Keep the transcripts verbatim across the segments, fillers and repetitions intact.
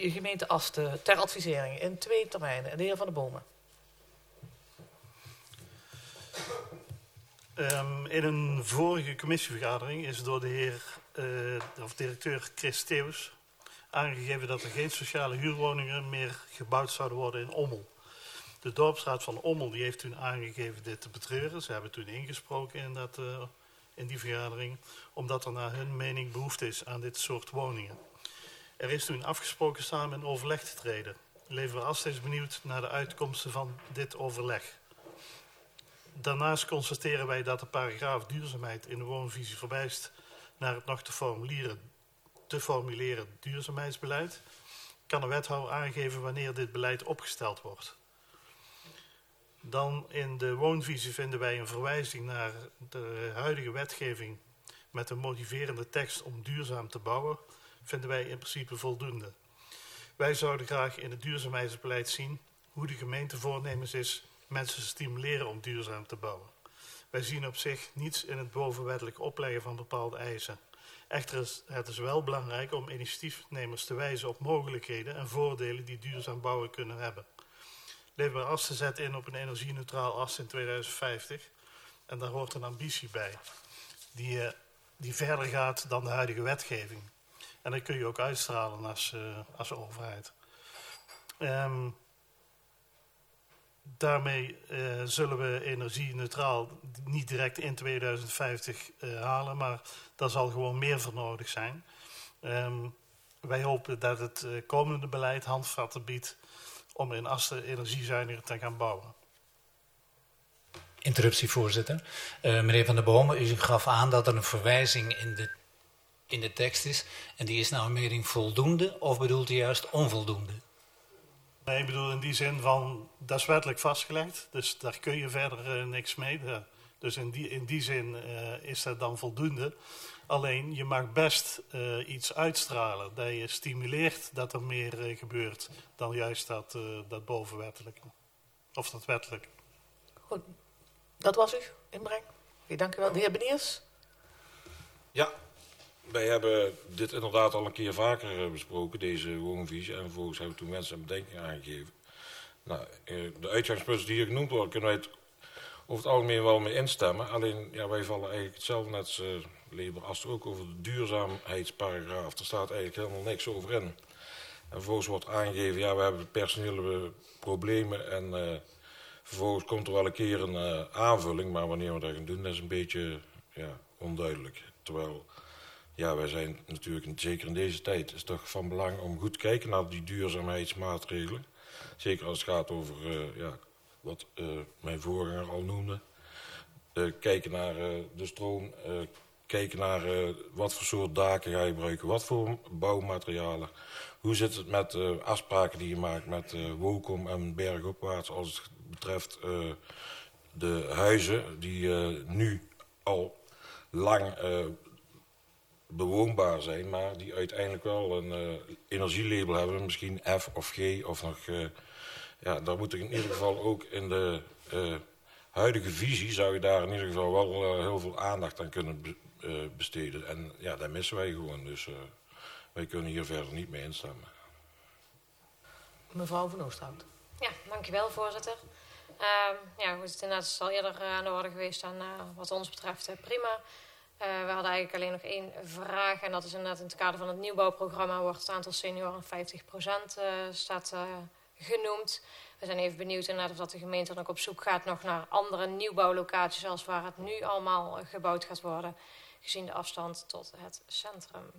de gemeente Asten ter advisering in twee termijnen. De heer Van der Bomen. Um, in een vorige commissievergadering is door de heer, uh, of directeur Chris Theeuws aangegeven dat er geen sociale huurwoningen meer gebouwd zouden worden in Ommel. De dorpsraad van Ommel die heeft toen aangegeven dit te betreuren. Ze hebben toen ingesproken in, dat, uh, in die vergadering, omdat er naar hun mening behoefte is aan dit soort woningen. Er is toen afgesproken samen in overleg te treden. Lever Asten is benieuwd naar de uitkomsten van dit overleg. Daarnaast constateren wij dat de paragraaf duurzaamheid in de woonvisie verwijst naar het nog te formuleren, te formuleren duurzaamheidsbeleid. Kan de wethouder aangeven wanneer dit beleid opgesteld wordt. Dan in de woonvisie vinden wij een verwijzing naar de huidige wetgeving met een motiverende tekst om duurzaam te bouwen, vinden wij in principe voldoende. Wij zouden graag in het duurzaamheidsbeleid zien hoe de gemeente voornemens is mensen stimuleren om duurzaam te bouwen. Wij zien op zich niets in het bovenwettelijk opleggen van bepaalde eisen. Echter is het is wel belangrijk om initiatiefnemers te wijzen op mogelijkheden en voordelen die duurzaam bouwen kunnen hebben. Leefbaar Asten zet in op een energie-neutraal Asten in tweeduizend vijftig en daar hoort een ambitie bij die, uh, die verder gaat dan de huidige wetgeving. En dat kun je ook uitstralen als, uh, als overheid. Um, Daarmee uh, zullen we energie-neutraal niet direct in tweeduizend vijftig uh, halen, maar daar zal gewoon meer voor nodig zijn. Um, wij hopen dat het uh, komende beleid handvatten biedt om in Asten energiezuiniger te gaan bouwen. Interruptie, voorzitter. Uh, meneer Van der Bomen, u gaf aan dat er een verwijzing in de, in de tekst is. En die is nou een mening voldoende of bedoelt u juist onvoldoende? Nee, ik bedoel in die zin van, dat is wettelijk vastgelegd, dus daar kun je verder uh, niks mee. De, dus in die, in die zin uh, is dat dan voldoende. Alleen, je mag best uh, iets uitstralen, dat je stimuleert dat er meer uh, gebeurt dan juist dat, uh, dat bovenwettelijke, of dat wettelijk. Goed, dat was uw inbreng. Oké, dank u wel. De heer Beniers? Ja. Wij hebben dit inderdaad al een keer vaker besproken, deze woonvisie. En vervolgens hebben we toen mensen een bedenking aangegeven. Nou, de uitgangspunten die hier genoemd worden, kunnen wij het over het algemeen wel mee instemmen. Alleen, ja, wij vallen eigenlijk hetzelfde net als uh, Leefbaar Asten ook over de duurzaamheidsparagraaf. Er staat eigenlijk helemaal niks over in. En vervolgens wordt aangegeven, ja, we hebben personele problemen. En uh, vervolgens komt er wel een keer een uh, aanvulling. Maar wanneer we dat gaan doen, dat is een beetje ja, onduidelijk. Terwijl... Ja, wij zijn natuurlijk, zeker in deze tijd, is het toch van belang om goed te kijken naar die duurzaamheidsmaatregelen. Zeker als het gaat over uh, ja, wat uh, mijn voorganger al noemde. Uh, kijken naar uh, de stroom, uh, kijken naar uh, wat voor soort daken ga je gebruiken, wat voor bouwmaterialen. Hoe zit het met uh, afspraken die je maakt met uh, Wokom en bergopwaarts als het betreft uh, de huizen die uh, nu al lang... Uh, bewoonbaar zijn, maar die uiteindelijk wel een uh, energielabel hebben, misschien F of G of nog... Uh, ja, daar moet ik in ieder geval ook in de uh, huidige visie, zou je daar in ieder geval wel uh, heel veel aandacht aan kunnen be uh, besteden. En ja, dat missen wij gewoon, dus uh, wij kunnen hier verder niet mee instemmen. Mevrouw Van Oosterhout. Ja, dankjewel, voorzitter. Uh, ja, goed, het is inderdaad al eerder uh, aan de orde geweest en uh, wat ons betreft uh, prima. Uh, we hadden eigenlijk alleen nog één vraag en dat is inderdaad in het kader van het nieuwbouwprogramma wordt het aantal senioren vijftig procent uh, staat uh, genoemd. We zijn even benieuwd inderdaad of dat de gemeente dan ook op zoek gaat nog naar andere nieuwbouwlocaties als waar het nu allemaal uh, gebouwd gaat worden, gezien de afstand tot het centrum.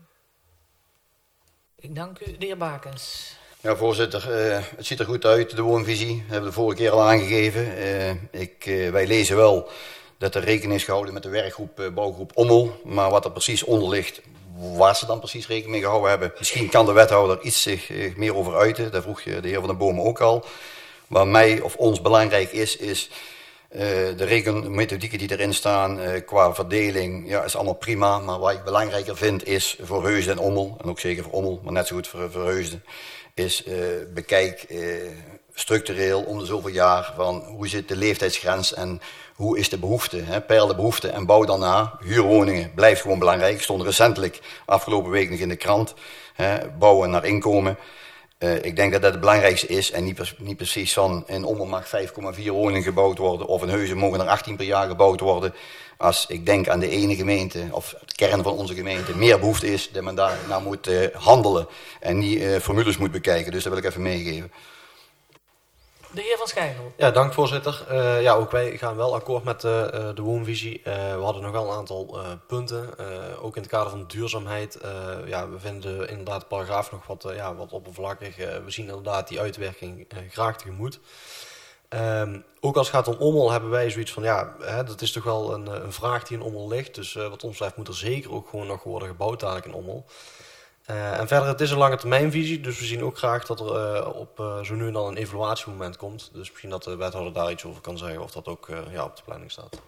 Ik dank u, de heer Bakens. Ja, voorzitter, uh, het ziet er goed uit, de woonvisie. Dat hebben we de vorige keer al aangegeven. Uh, ik, uh, wij lezen wel dat er rekening is gehouden met de werkgroep, uh, bouwgroep Ommel. Maar wat er precies onder ligt, waar ze dan precies rekening mee gehouden hebben. Misschien kan de wethouder iets zich uh, meer over uiten. Daar vroeg je de heer Van den Bomen ook al. Wat mij of ons belangrijk is, is uh, de rekenmethodieken die erin staan uh, qua verdeling. Ja, is allemaal prima. Maar wat ik belangrijker vind is voor Heusden en Ommel, en ook zeker voor Ommel, maar net zo goed voor, voor Heusden, is uh, bekijk uh, structureel om de zoveel jaar van hoe zit de leeftijdsgrens en hoe is de behoefte, hè, peil de behoefte en bouw dan na. Huurwoningen blijft gewoon belangrijk. Stond recentelijk afgelopen week nog in de krant. Hè, bouwen naar inkomen. Uh, ik denk dat dat het belangrijkste is en niet, per, niet precies van in Ommel mag vijf komma vier woningen gebouwd worden of in Heusden mogen er achttien per jaar gebouwd worden. Als ik denk aan de ene gemeente of de kern van onze gemeente meer behoefte is, dat men daar naar moet uh, handelen en niet uh, formules moet bekijken. Dus dat wil ik even meegeven. De heer Van Schijndel. Ja, dank voorzitter. Uh, ja, ook wij gaan wel akkoord met uh, de woonvisie. Uh, we hadden nog wel een aantal uh, punten, uh, ook in het kader van duurzaamheid. Uh, ja, we vinden inderdaad de paragraaf nog wat, uh, ja, wat oppervlakkig. Uh, we zien inderdaad die uitwerking uh, graag tegemoet. Um, ook als het gaat om Ommel hebben wij zoiets van, ja, hè, dat is toch wel een, een vraag die in Ommel ligt. Dus uh, wat ons betreft moet er zeker ook gewoon nog worden gebouwd dadelijk in Ommel. Uh, en verder, het is een lange termijnvisie, dus we zien ook graag dat er uh, op uh, zo nu en dan een evaluatiemoment komt. Dus misschien dat de wethouder daar iets over kan zeggen of dat ook uh, ja, op de planning staat.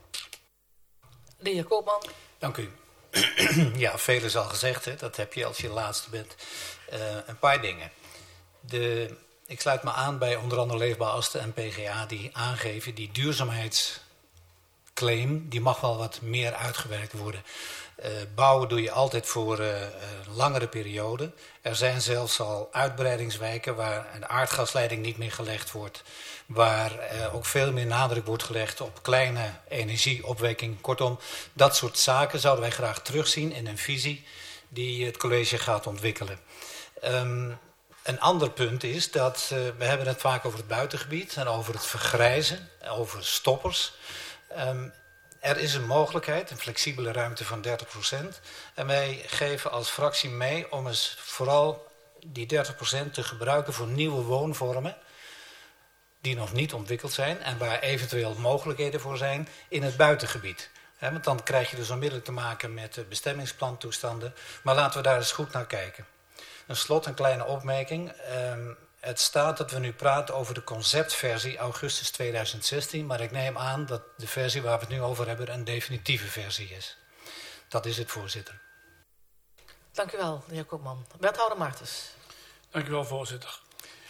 De heer Koopman. Dank u. Ja, veel is al gezegd, hè. Dat heb je als je laatste bent. Uh, een paar dingen. De, ik sluit me aan bij onder andere Leefbaar Asten en P G A die aangeven die duurzaamheidsclaim, die mag wel wat meer uitgewerkt worden. Uh, bouwen doe je altijd voor uh, een langere periode. Er zijn zelfs al uitbreidingswijken waar een aardgasleiding niet meer gelegd wordt. Waar uh, ook veel meer nadruk wordt gelegd op kleine energieopwekking. Kortom, dat soort zaken zouden wij graag terugzien in een visie die het college gaat ontwikkelen. Um, een ander punt is dat uh, we hebben het vaak over het buitengebied en over het vergrijzen, over stoppers. Um, Er is een mogelijkheid, een flexibele ruimte van dertig procent. En wij geven als fractie mee om eens vooral die dertig procent te gebruiken voor nieuwe woonvormen die nog niet ontwikkeld zijn en waar eventueel mogelijkheden voor zijn in het buitengebied. He, want dan krijg je dus onmiddellijk te maken met bestemmingsplantoestanden. Maar laten we daar eens goed naar kijken. Een slot, een kleine opmerking. Um, Het staat dat we nu praten over de conceptversie augustus tweeduizend zestien, maar ik neem aan dat de versie waar we het nu over hebben een definitieve versie is. Dat is het, voorzitter. Dank u wel, de heer Koopman. Wethouder Martens. Dank u wel, voorzitter.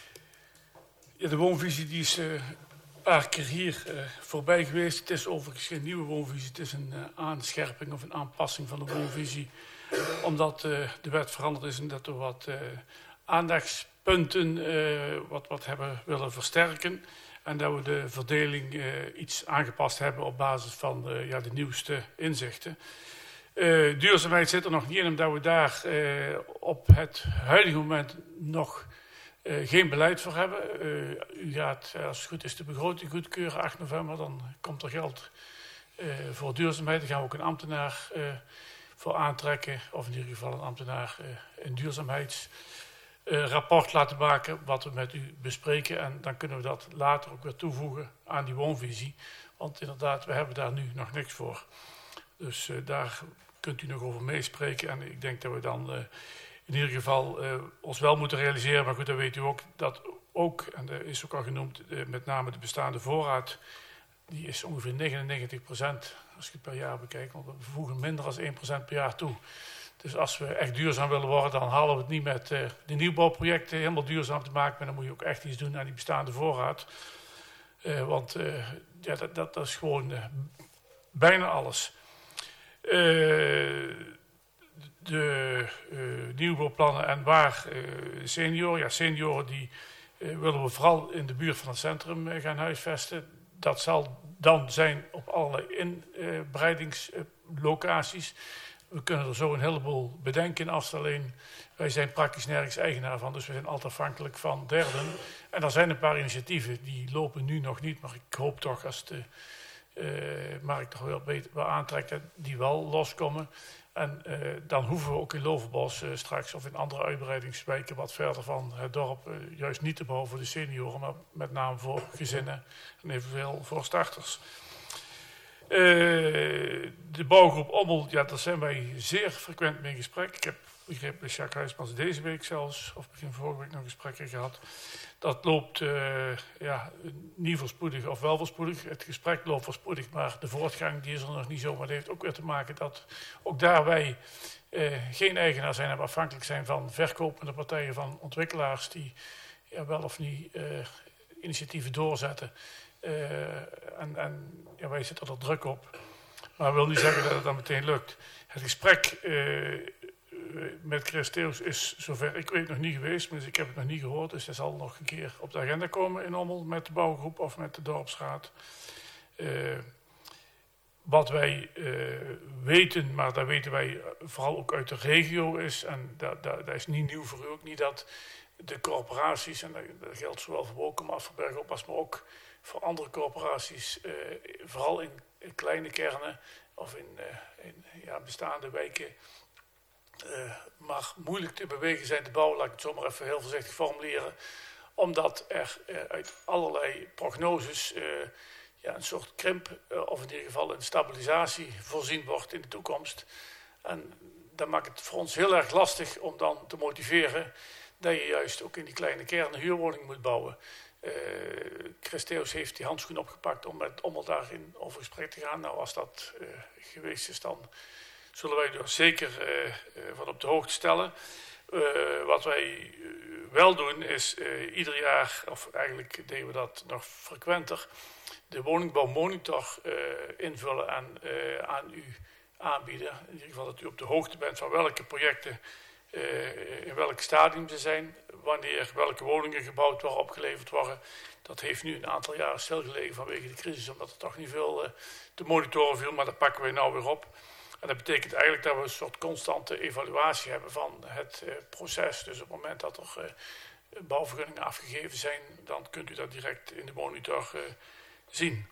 Ja, de woonvisie die is uh, een paar keer hier uh, voorbij geweest. Het is overigens geen nieuwe woonvisie, het is een uh, aanscherping of een aanpassing van de woonvisie. Omdat uh, de wet veranderd is en dat er wat uh, aandachts punten uh, wat, wat hebben willen versterken. En dat we de verdeling uh, iets aangepast hebben op basis van uh, ja, de nieuwste inzichten. Uh, duurzaamheid zit er nog niet in, omdat we daar uh, op het huidige moment nog uh, geen beleid voor hebben. Uh, u gaat, als het goed is, de begroting goedkeuren acht november. Dan komt er geld uh, voor duurzaamheid. Daar gaan we ook een ambtenaar uh, voor aantrekken. Of in ieder geval een ambtenaar uh, in duurzaamheids... Uh, rapport laten maken wat we met u bespreken. En dan kunnen we dat later ook weer toevoegen aan die woonvisie. Want inderdaad, we hebben daar nu nog niks voor. Dus uh, daar kunt u nog over meespreken. En ik denk dat we dan uh, in ieder geval uh, ons wel moeten realiseren. Maar goed, dan weet u ook dat ook, en dat is ook al genoemd, uh, met name de bestaande voorraad. Die is ongeveer negenennegentig procent als je het per jaar bekijkt. Want we voegen minder dan één procent per jaar toe. Dus als we echt duurzaam willen worden, dan halen we het niet met uh, de nieuwbouwprojecten helemaal duurzaam te maken. Maar dan moet je ook echt iets doen aan die bestaande voorraad. Uh, want uh, ja, dat, dat, dat is gewoon uh, bijna alles. Uh, de uh, nieuwbouwplannen en waar uh, senioren. Ja, senioren die uh, willen we vooral in de buurt van het centrum uh, gaan huisvesten. Dat zal dan zijn op allerlei inbreidingslocaties. Uh, We kunnen er zo een heleboel bedenken als alleen. Wij zijn praktisch nergens eigenaar van, dus we zijn altijd afhankelijk van derden. En er zijn een paar initiatieven, die lopen nu nog niet. Maar ik hoop toch, als de uh, markt toch wel, beter, wel aantrekt, die wel loskomen. En uh, dan hoeven we ook in Lovenbos uh, straks of in andere uitbreidingswijken wat verder van het dorp uh, juist niet te bouwen voor de senioren, maar met name voor gezinnen en eventueel voor starters. Uh, de bouwgroep Ommel, ja, daar zijn wij zeer frequent mee in gesprek. Ik heb begrepen dat Jacques Huismans deze week zelfs, of begin vorige week nog gesprekken gehad. Dat loopt uh, ja, niet voorspoedig of wel voorspoedig. Het gesprek loopt voorspoedig, maar de voortgang die is er nog niet zo. Maar dat heeft ook weer te maken dat ook daar wij uh, geen eigenaar zijn en afhankelijk zijn van verkopende partijen, van ontwikkelaars die ja, wel of niet uh, initiatieven doorzetten. Uh, en, en ja, wij zitten er druk op. Maar dat wil niet zeggen dat het dan meteen lukt. Het gesprek uh, met Chris Theeuws is zover ik weet nog niet geweest, dus ik heb het nog niet gehoord. Dus hij zal nog een keer op de agenda komen in Ommel met de bouwgroep of met de dorpsraad. Uh, wat wij uh, weten, maar dat weten wij vooral ook uit de regio is, en dat, dat, dat is niet nieuw voor u ook niet, dat de corporaties, en dat, dat geldt zowel voor Wokum als voor Bergop, maar ook voor andere corporaties, uh, vooral in, in kleine kernen of in, uh, in ja, bestaande wijken, uh, maar moeilijk te bewegen zijn te bouwen, laat ik het zo maar even heel voorzichtig formuleren, omdat er uh, uit allerlei prognoses uh, ja, een soort krimp, uh, of in ieder geval een stabilisatie voorzien wordt in de toekomst. En dat maakt het voor ons heel erg lastig om dan te motiveren dat je juist ook in die kleine kernen huurwoningen moet bouwen. Uh, Chris Theeuws heeft die handschoen opgepakt om met Ommel daarin over gesprek te gaan. Nou, als dat uh, geweest is, dan zullen wij er zeker uh, uh, van op de hoogte stellen. Uh, wat wij uh, wel doen is uh, ieder jaar, of eigenlijk deden we dat nog frequenter, de woningbouwmonitor uh, invullen en uh, aan u aanbieden. In ieder geval dat u op de hoogte bent van welke projecten uh, in welk stadium ze zijn, wanneer welke woningen gebouwd worden, opgeleverd worden. Dat heeft nu een aantal jaren stilgelegen vanwege de crisis, omdat er toch niet veel uh, te monitoren viel, maar dat pakken wij nou weer op. En dat betekent eigenlijk dat we een soort constante evaluatie hebben van het uh, proces. Dus op het moment dat er uh, bouwvergunningen afgegeven zijn, dan kunt u dat direct in de monitor uh, zien.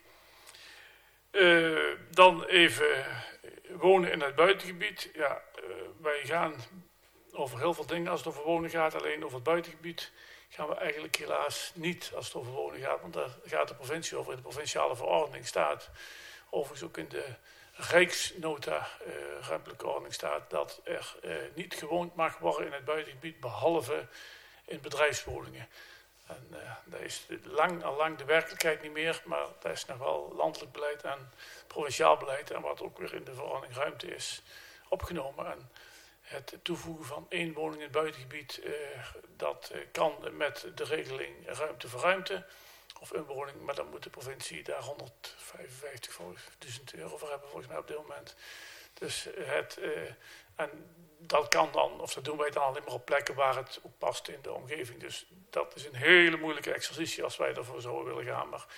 Uh, dan even wonen in het buitengebied. Ja, uh, wij gaan over heel veel dingen als het over wonen gaat. Alleen over het buitengebied gaan we eigenlijk helaas niet als het over wonen gaat. Want daar gaat de provincie over. In de provinciale verordening staat, overigens ook in de Rijksnota uh, ruimtelijke ordening staat, dat er uh, niet gewoond mag worden in het buitengebied, behalve in bedrijfswoningen. En uh, dat is lang al lang de werkelijkheid niet meer, maar dat is nog wel landelijk beleid en provinciaal beleid, en wat ook weer in de verordening ruimte is opgenomen. En het toevoegen van één woning in het buitengebied, uh, dat uh, kan met de regeling ruimte voor ruimte, of een woning, maar dan moet de provincie daar honderdvijfenvijftigduizend euro voor hebben, volgens mij op dit moment. Dus het, uh, en dat kan dan, of dat doen wij dan alleen maar op plekken waar het ook past in de omgeving. Dus dat is een hele moeilijke exercitie als wij ervoor zouden willen gaan. Maar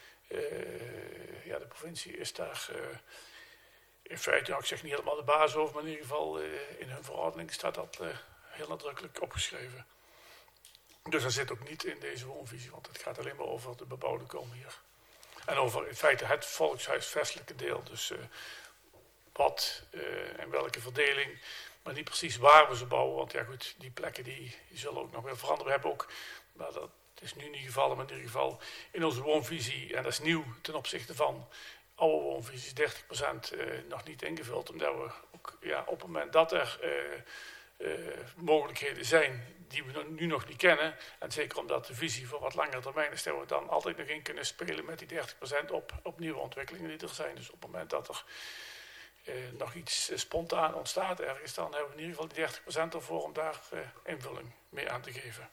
uh, ja, de provincie is daar uh, in feite, nou, ik zeg niet helemaal de baas over, maar in ieder geval uh, in hun verordening staat dat uh, heel nadrukkelijk opgeschreven. Dus dat zit ook niet in deze woonvisie, want het gaat alleen maar over de bebouwde kom hier. En over in feite het volkshuisvestelijke deel. Dus uh, wat uh, en welke verdeling, maar niet precies waar we ze bouwen. Want ja goed, die plekken die, die zullen ook nog weer veranderen. We hebben ook, maar dat is nu niet gevallen, maar in ieder geval in onze woonvisie, en dat is nieuw ten opzichte van oude woonvisies, dertig procent uh, nog niet ingevuld. Omdat we ook ja, op het moment dat er uh, uh, mogelijkheden zijn die we nu nog niet kennen, en zeker omdat de visie voor wat langere termijn is, dat we dan altijd nog in kunnen spelen met die dertig procent op, op nieuwe ontwikkelingen die er zijn. Dus op het moment dat er uh, nog iets uh, spontaan ontstaat ergens, dan hebben we in ieder geval die dertig procent ervoor om daar uh, invulling mee aan te geven.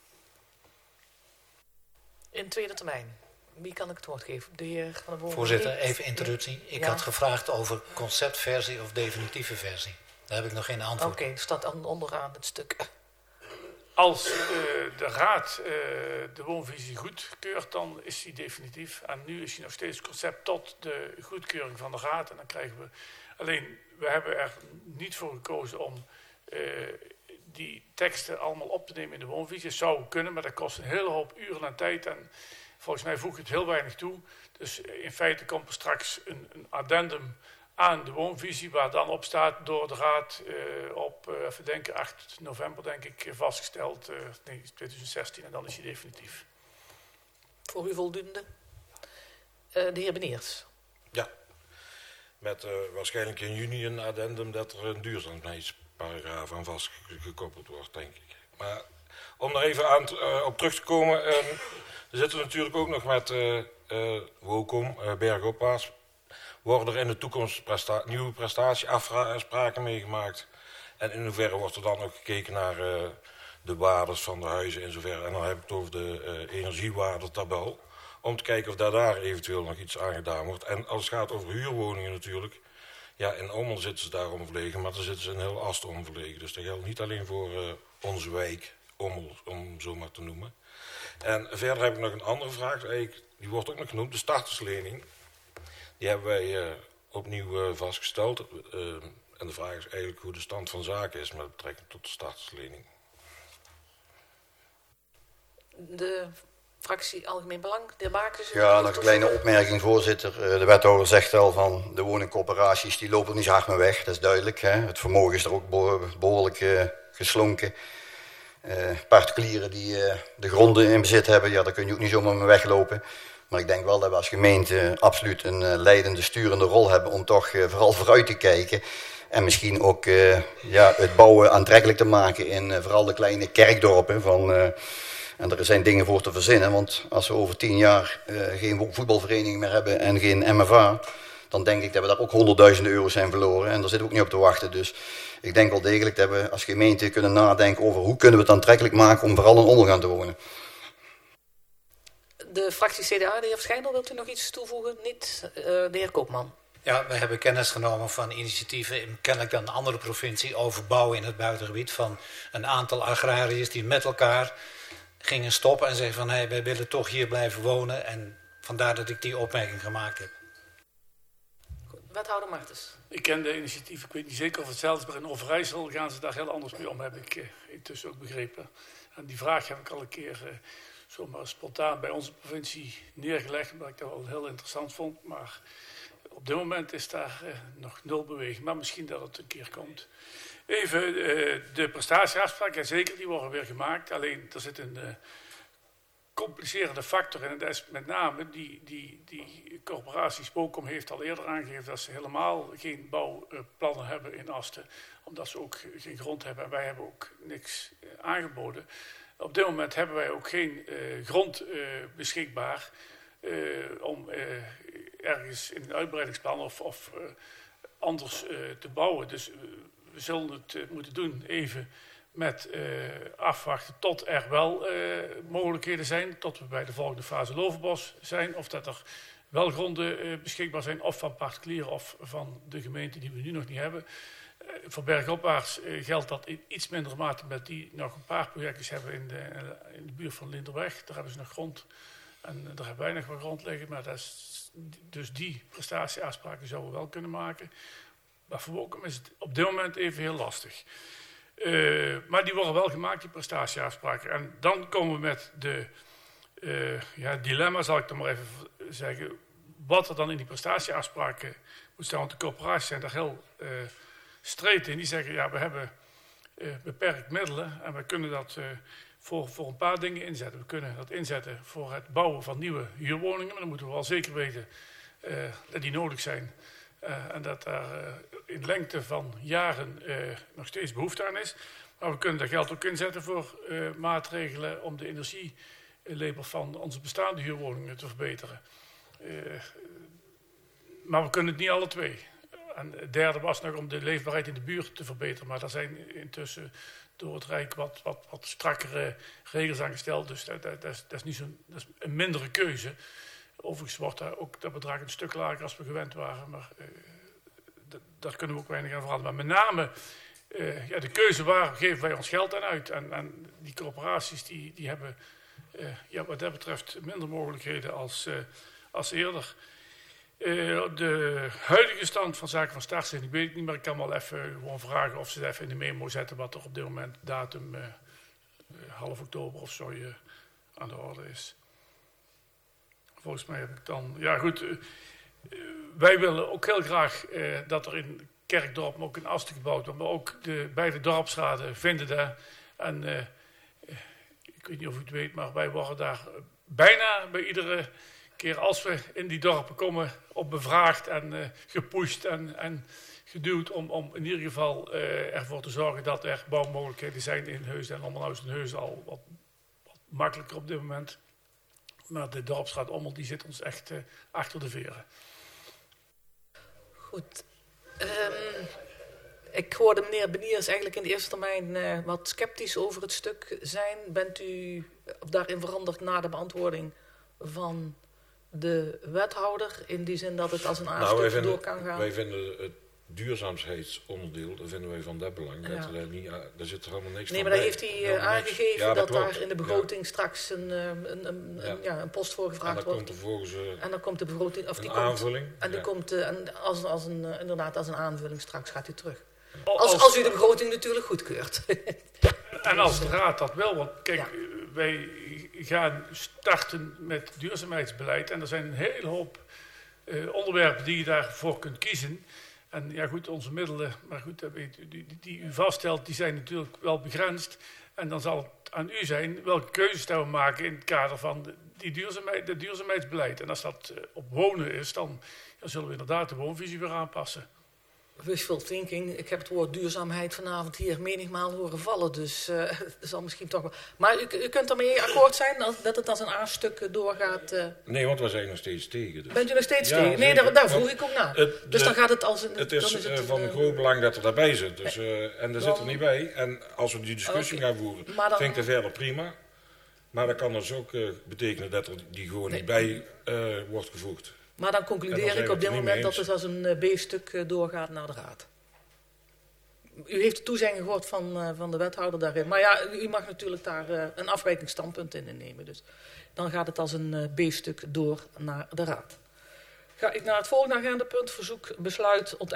In tweede termijn. Wie kan ik het woord geven? De heer Van der Boom. Voorzitter, even interruptie. Ik ja. had gevraagd over conceptversie of definitieve versie. Daar heb ik nog geen antwoord op. Oké, okay, staat dan onderaan het stuk. Als uh, de raad uh, de woonvisie goedkeurt, dan is die definitief. En nu is die nog steeds concept tot de goedkeuring van de raad. En dan krijgen we... Alleen, we hebben er niet voor gekozen om uh, die teksten allemaal op te nemen in de woonvisie. Het zou kunnen, maar dat kost een hele hoop uren en tijd. En volgens mij voegt het heel weinig toe. Dus in feite komt er straks een, een addendum aan de woonvisie, waar dan op staat door de raad uh, op, uh, even denken, acht november denk ik, vastgesteld, uh, nee, twintig zestien, en dan is hij definitief. Voor u voldoende? Uh, de heer Beniers. Ja, met uh, waarschijnlijk in juni een addendum dat er een duurzaamheidsparagraaf aan vastgekoppeld wordt, denk ik. Maar om daar even aan te, uh, op terug te komen, uh, we zitten natuurlijk ook nog met uh, uh, Wokum, uh, Bergopwaas. Worden er in de toekomst presta- nieuwe prestatieafspraken meegemaakt? En in hoeverre wordt er dan ook gekeken naar uh, de waardes van de huizen in zoverre? En dan heb ik het over de uh, energiewaardetabel. Om te kijken of daar, daar eventueel nog iets aan gedaan wordt. En als het gaat over huurwoningen natuurlijk. Ja, in Ommel zitten ze daarom verlegen, maar daar zitten ze een heel Ast om verlegen. Dus dat geldt niet alleen voor uh, onze wijk, Ommel, om zo maar te noemen. En verder heb ik nog een andere vraag, eigenlijk, die wordt ook nog genoemd, de starterslening. Die hebben wij uh, opnieuw uh, vastgesteld. Uh, en de vraag is eigenlijk hoe de stand van zaken is met betrekking tot de starterslening. De fractie Algemeen Belang, de heer Bakers. Ja, nog een kleine opmerking, voorzitter. De wethouder zegt al van de woningcorporaties die lopen niet zo hard meer weg. Dat is duidelijk. Hè? Het vermogen is er ook behoorlijk uh, geslonken. Uh, particulieren die uh, de gronden in bezit hebben, ja, daar kun je ook niet zomaar mee weglopen. Maar ik denk wel dat we als gemeente absoluut een uh, leidende, sturende rol hebben om toch uh, vooral vooruit te kijken. En misschien ook uh, ja, het bouwen aantrekkelijk te maken in uh, vooral de kleine kerkdorpen. Van, uh, en er zijn dingen voor te verzinnen, want als we over tien jaar uh, geen voetbalvereniging meer hebben en geen M F A, dan denk ik dat we daar ook honderdduizenden euro's zijn verloren. En daar zitten we ook niet op te wachten. Dus ik denk wel degelijk dat we als gemeente kunnen nadenken over hoe kunnen we het aantrekkelijk maken om vooral in Ommel te wonen. De fractie C D A, de heer Schijndel, wilt u nog iets toevoegen? Niet, uh, de heer Koopman. Ja, we hebben kennis genomen van initiatieven in kennelijk dan een andere provincie over bouwen in het buitengebied van een aantal agrariërs die met elkaar gingen stoppen en zeggen van hé, hey, wij willen toch hier blijven wonen en vandaar dat ik die opmerking gemaakt heb. Goed, wethouder Martens. Ik ken de initiatieven, ik weet niet zeker of het zelfs maar in Overijssel gaan ze daar heel anders mee om, heb ik uh, intussen ook begrepen. En die vraag heb ik al een keer uh, zomaar spontaan bij onze provincie neergelegd, omdat ik dat wel heel interessant vond, maar op dit moment is daar uh, nog nul beweging, maar misschien dat het een keer komt. Even uh, de prestatieafspraken, ja, zeker, die worden weer gemaakt. Alleen er zit een uh, complicerende factor in. En dat is met name die, die, die corporatie Spokom heeft al eerder aangegeven dat ze helemaal geen bouwplannen hebben in Asten. Omdat ze ook geen grond hebben en wij hebben ook niks uh, aangeboden. Op dit moment hebben wij ook geen uh, grond uh, beschikbaar uh, om uh, ergens in een uitbreidingsplan of, of uh, anders uh, te bouwen. Dus uh, we zullen het uh, moeten doen even met uh, afwachten tot er wel uh, mogelijkheden zijn. Tot we bij de volgende fase Lovenbos zijn. Of dat er wel gronden uh, beschikbaar zijn. Of van particulieren of van de gemeente die we nu nog niet hebben. Uh, voor bergopwaarts uh, geldt dat in iets mindere mate met die nog een paar projecten hebben in de, uh, in de buurt van Linderweg. Daar hebben ze nog grond. En uh, daar hebben wij nog wat grond liggen. Maar dat is, dus die prestatieafspraken zouden we wel kunnen maken. Maar voor Wokum is het op dit moment even heel lastig. Uh, maar die worden wel gemaakt, die prestatieafspraken. En dan komen we met de uh, ja, dilemma, zal ik dan maar even zeggen. Wat er dan in die prestatieafspraken moet staan. Want de corporaties zijn daar heel uh, streed in. Die zeggen, ja, we hebben uh, beperkt middelen. En we kunnen dat uh, voor, voor een paar dingen inzetten. We kunnen dat inzetten voor het bouwen van nieuwe huurwoningen. Maar dan moeten we wel zeker weten uh, dat die nodig zijn. Uh, en dat daar uh, in lengte van jaren uh, nog steeds behoefte aan is. Maar we kunnen dat geld ook inzetten voor uh, maatregelen om de energielabel van onze bestaande huurwoningen te verbeteren. Uh, maar we kunnen het niet alle twee. En het derde was nog om de leefbaarheid in de buurt te verbeteren. Maar daar zijn intussen door het Rijk wat, wat, wat strakkere regels aan gesteld. Dus dat, dat, dat, is, dat, is niet zo, dat is een mindere keuze. Overigens wordt daar ook dat bedrag een stuk lager als we gewend waren. Maar uh, d- daar kunnen we ook weinig aan veranderen. Maar met name uh, ja, de keuze waar geven wij ons geld aan uit. En, en die corporaties die, die hebben uh, ja, wat dat betreft minder mogelijkheden als, uh, als eerder. Uh, de huidige stand van zaken van startstelling weet ik niet. Maar ik kan wel even gewoon vragen of ze het even in de memo zetten. Wat er op dit moment datum uh, uh, half oktober of zo uh, aan de orde is. Volgens mij heb ik dan... Ja goed, uh, wij willen ook heel graag uh, dat er in Kerkdorp, maar ook in Asten gebouwd wordt. Maar ook de beide dorpsraden vinden dat. En uh, ik weet niet of u het weet, maar wij worden daar bijna bij iedere keer als we in die dorpen komen op bevraagd en uh, gepusht en, en geduwd om, om in ieder geval uh, ervoor te zorgen dat er bouwmogelijkheden zijn in Heusden. En Ommelhuis en Heusden al wat, wat makkelijker op dit moment. Maar de dorpsraad Ommel die zit ons echt uh, achter de veren. Goed. Um, ik hoorde meneer Beniers eigenlijk in de eerste termijn uh, wat sceptisch over het stuk zijn. Bent u daarin veranderd na de beantwoording van de wethouder? In die zin dat het als een aanstuk nou, door kan gaan? Wij vinden het duurzaamheidsonderdeel, dat vinden wij van dat belang. Ja. Dat er daar, niet, daar zit er helemaal niks Nee, van maar daar bij. heeft hij Helemaal uh, niks. aangegeven Ja, dat, klopt. daar in de begroting ja. straks een, een, een, een, Ja. ja, een post voor En gevraagd dan wordt. komt er volgens uh, En dan komt de begroting, of die een komt, aanvulling. en die Ja. komt uh, en als, als een, uh, inderdaad als een aanvulling straks gaat hij terug. Als, Als, als u de begroting natuurlijk goedkeurt. En als de raad dat wel, want kijk, Ja. wij gaan starten met duurzaamheidsbeleid en er zijn een hele hoop uh, onderwerpen die je daarvoor kunt kiezen. En ja goed, onze middelen, maar goed, dat weet u, die, die u vaststelt, die zijn natuurlijk wel begrensd. En dan zal het aan u zijn welke keuzes we maken in het kader van de, die duurzaamheid, de duurzaamheidsbeleid. En als dat uh, op wonen is, dan ja, zullen we inderdaad de woonvisie weer aanpassen. Wishful thinking. Ik heb het woord duurzaamheid vanavond hier menigmaal horen vallen. Dus uh, dat zal misschien toch wel... Maar u, u kunt ermee akkoord zijn als, dat het als een A-stuk doorgaat? Uh... Nee, want wij zijn nog steeds tegen. Dus. Bent u nog steeds Ja, tegen? Nee, zeker. daar, daar vroeg Want ik ook naar. Het, Dus de, dan gaat het als een... Het is, dan is het uh, van uh, groot belang dat er daarbij zit. Dus, uh, en daar zit er dan- niet bij. En als we die discussie Oké. gaan voeren, Maar dan- vind ik dat verder prima. Maar dat kan dus ook uh, betekenen dat er die gewoon Nee. niet bij uh, wordt gevoegd. Maar dan En concludeer dan zijn ik we op het dit er niet moment mee dat het als een uh, B-stuk uh, doorgaat naar de raad. U heeft de toezegging gehoord van, uh, van de wethouder daarin. Maar ja, u mag natuurlijk daar uh, een afwijkingsstandpunt in nemen. Dus dan gaat het als een uh, B-stuk door naar de raad. Ga ik naar het volgende agendapunt. Verzoek besluit